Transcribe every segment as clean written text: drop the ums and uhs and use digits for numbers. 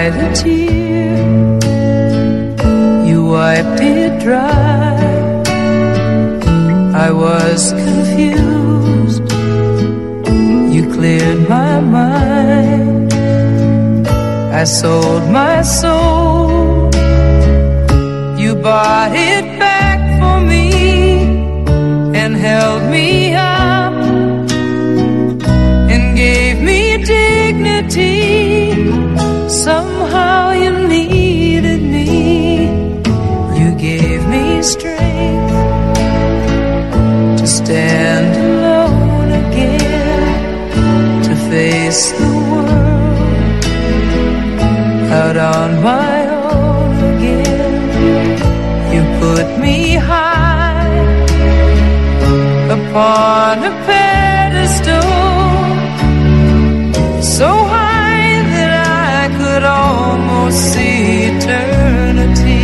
cried a tear, you wiped it dry. I was confused, you cleared my mind. I sold my soul, you bought it back for me and held me up and gave me dignity. Somehow you needed me, you gave me strength to stand alone again, to face the world out on my own again. You put me high upon a pedestal, so high that I could almost see eternity.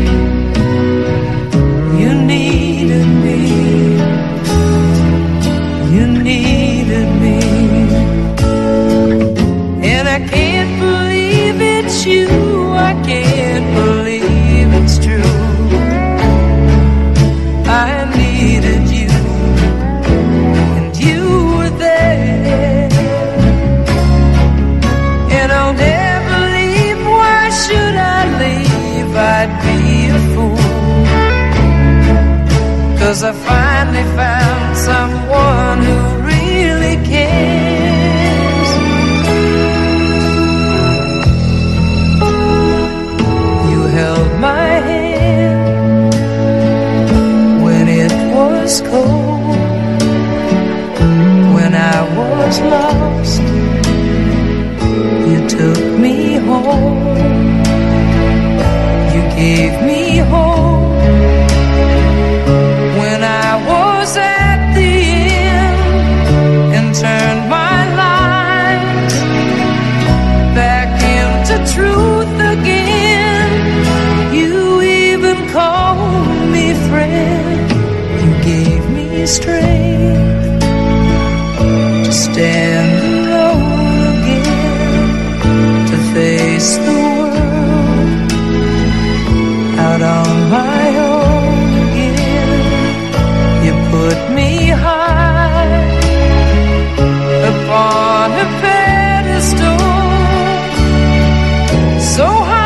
You needed me, you needed me, and I can't believe it's you, I can't believe it's true. I needed you, and you were there, and I'll never leave. Why should I leave? I'd be a fool, 'cause I finally found someone who really cares. You held my hand when it was cold, when I was lost. You took me home, you gave me hope when I was at the end, and turned my life back into truth again. You even called me friend, you gave me strength to stand alone again, to face the world out on my own again. You put me high upon a pedestal, so high